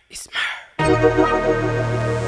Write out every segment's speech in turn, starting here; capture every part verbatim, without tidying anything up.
It's murder.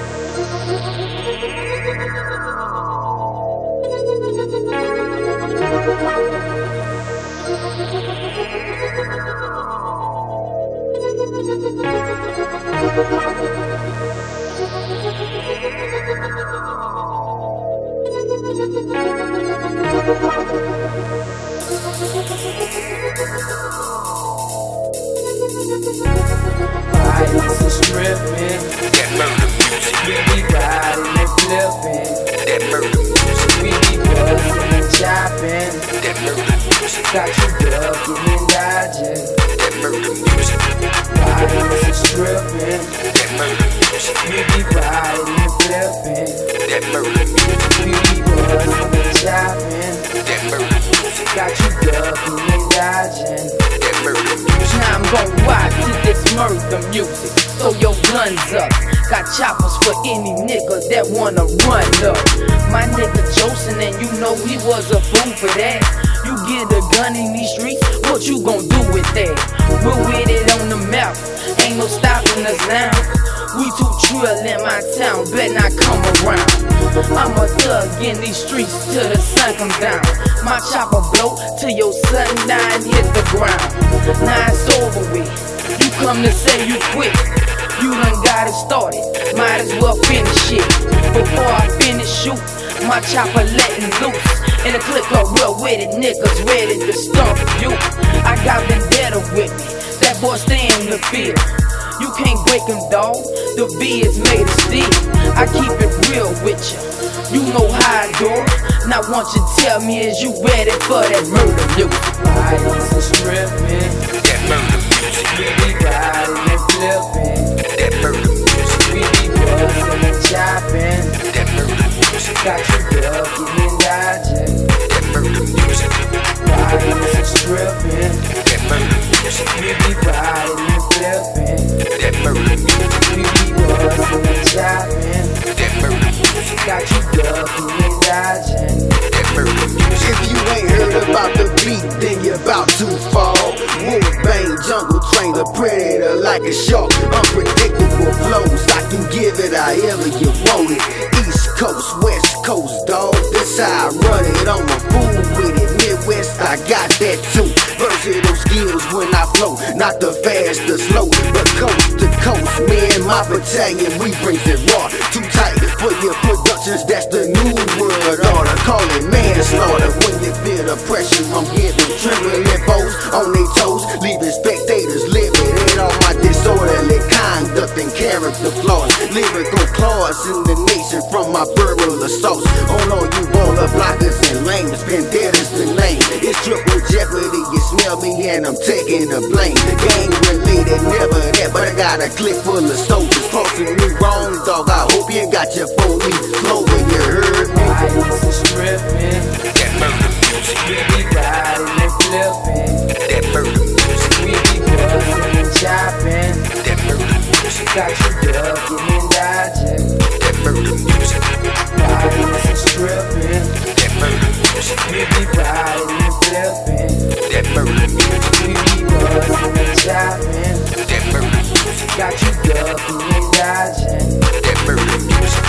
Violence and stripping, That murder music. we be riding and flipping, That murder music. we be busting and chopping, That murder music. got you ducking and dodging. That murder music. Violence and stripping, That murder music. we be riding and flipping, That murder music. we be busting and chopping, That murder music. got you ducking and dodging. That murder music. Now I'm gon' ride to this murder music. Throw your guns up. Got choppers for any nigga that wanna run up. My nigga Joseph, and you know he was a fool for that. You get a gun in these streets, what you gon' do with that? We're with it on the map, ain't no stopping us now. We too trill in my town, bet not come around. I'm a thug in these streets till the sun come down. My chopper blow till your sundown hit the ground. Now it's over with. You come to say you quit. You done got it started. Might as well finish it. Before I finish shoot, my chopper letting loose. And the click up real with it, niggas ready to stomp you. I got Vendetta with me. That boy stay in the field. You can't break him, dawg. The V is made of steel. I keep it real with you. You know how I do it. Now want you tell me, is you ready for that murder music? Violence and stripping, That murder music. we be riding and flipping, That murder music. we be busting and chopping, That murder music. got you ducking and dodging. That murder music. Violence and stripping, That murder music. we be riding and flipping, That murder music. we be busting and chopping, That murder music. got you ducking and dodging. That murder music. If you ain't heard about the beat, then you're about to fall. Wolf bang, jungle train, the predator like a shark. Unpredictable flows, I can give it however you want it. East Coast, West Coast, dawg, this how I run it. I'm a fool with it. Midwest, I got that too. Versatile skills when I flow, not the fast or slow, but coast to coast. Me and my battalion, we brings it raw. Too tight for your productions, that's the new world order. Call it manslaughter when you feel the pressure. I'm giving trembling foes on their toes, leaving spectators living in all my disorderly conduct and character flaws. Lyrical claws in the nation from my verbal assaults on all you baller blockers and lames. Vendettas the name. It's triple jeopardy. You smell me and I'm taking the blame. Gang related, never that, but I got a clip full of soldiers crossing me wrong, dog. I hope you got your police flow when you heard me. Violence and stripping, That murder music. we be riding and flipping, That murder music. we be busting and chopping, That murder music. got you ducking and dodging. That murder music. Violence and stripping, That murder music. we be riding and flipping, That murder music. we be busting and chopping, That murder music. got you ducking and dodging. That murder music.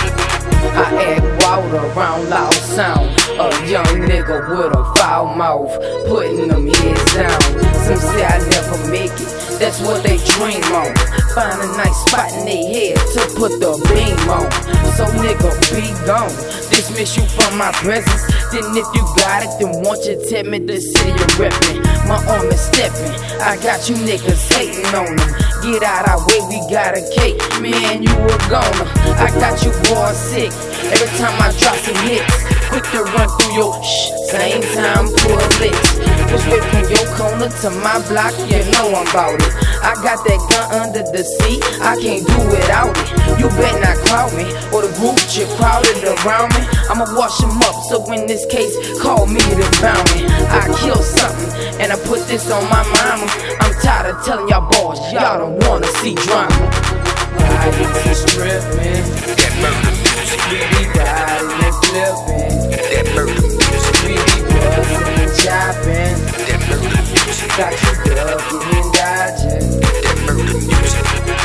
I act wild around loud sound. A young nigga with a foul mouth, putting them heads down. Some say I never make it, that's what they dream on. Find a nice spot in their head to put the beam on. So nigga, be gone. Dismiss you from my presence. Then if you got it, then won't you tell me the city you're reppin'? My arm is steppin'. I got you niggas hating on them. Get out our way, we got a cake. Man, you a goner. I got you boys sick. Every time I drop some hits, quick to run through your shh. Same time, pull licks. Push straight from your corner to my block, you know I'm bout it. I got that gun under the seat, I can't do without it. You bet not crowd me, or the group you crowded around me. I'ma wash them up, so in this case, call me the bounty. I kill something, and I put this on my mama. I'm tired of telling y'all boys, y'all don't wanna see drama. Violence and stripping, That murder music. we be riding and flipping, That murder music. we be busting and chopping, That murder music. got you ducking and dodging. That murder music.